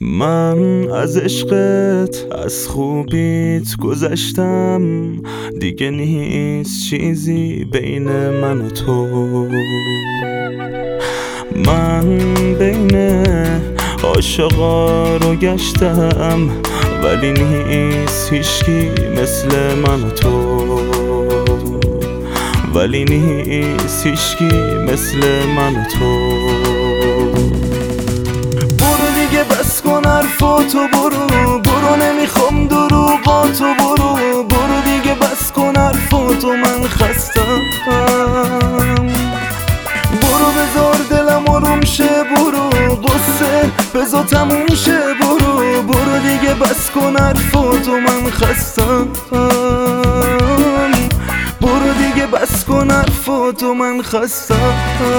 من از عشقت از خوبیت گذشتم، دیگه نیست چیزی بین من و تو. من بین عاشقا رو گشتم، ولی نیست هیچکی مثل من و تو. ولی نیست هیچکی مثل من و تو. برو دیگه بس کن حرفاتو، برو نمیخوام دروغاتو، برو دیگه بس کن حرفاتو، من خستم. برو بذار دلم آروم شه، برو قصه بذار تموم شه، برو دیگه بس کن حرفاتو، من خستم. برو دیگه بس کن حرفاتو، من خستم.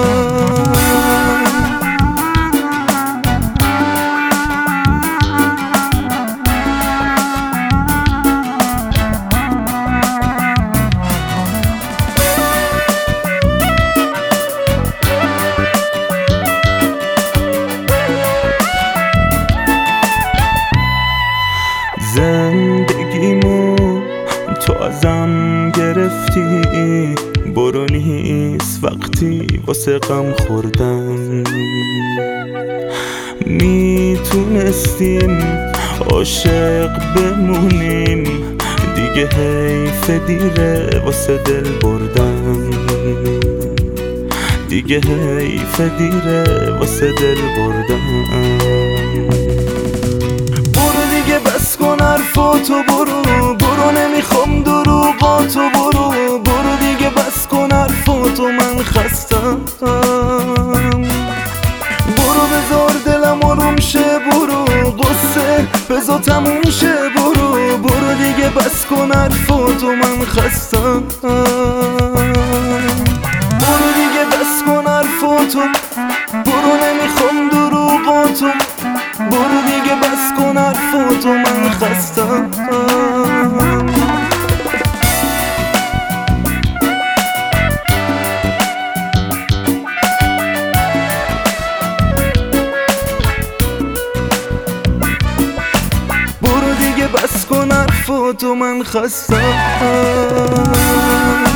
زندگیمو تو ازم گرفتی، برو نیست وقتی واسه غم خوردن. میتونستیم عاشق بمونیم، دیگه حیف دیره واسه دل بردن. دیگه حیف دیره واسه دل بردن. بس کن حرفاتو، برو نمیخوام دروغاتو، برو دیگه بس کن حرفاتو، من خستم. برو بذار دلم آروم شه، برو قصه بذار تموم شه، برو دیگه بس کن حرفاتو، من خستم. برو دیگه بس کن حرفاتو، برو نمیخوام دروغاتو، برو دیگه بس کن حرفاتو، من خستم. برو دیگه بس کن حرفاتو، من خستم.